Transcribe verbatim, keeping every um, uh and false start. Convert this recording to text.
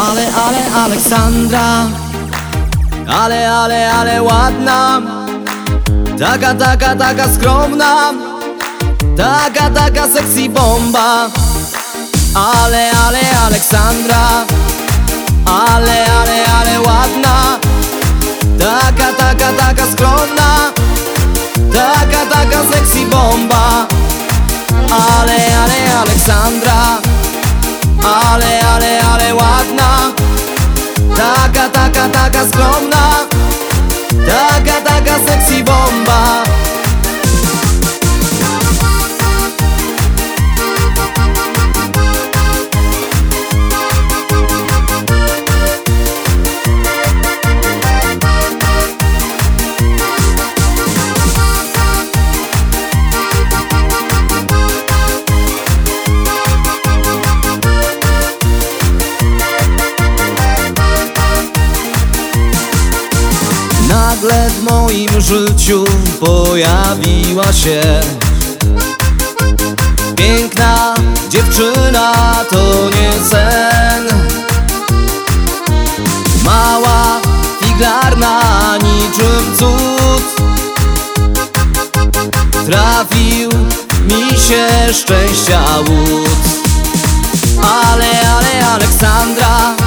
Ale, ale Aleksandra, ale, ale, ale ładna, taka, taka, taka skromna, taka, taka sexy bomba. Ale, ale Aleksandra, ale, ale, ale ładna, taka, taka, taka skromna, taka, taka sexy bomba. Ale, ale Aleksandra, ale, ale, ale ładna, taka, taka, taka skromna, taka, taka sexy bomba. Nagle w moim życiu pojawiła się piękna dziewczyna, to nie sen. Mała, figlarna, niczym cud, trafił mi się szczęścia łód. Ale, ale Aleksandra,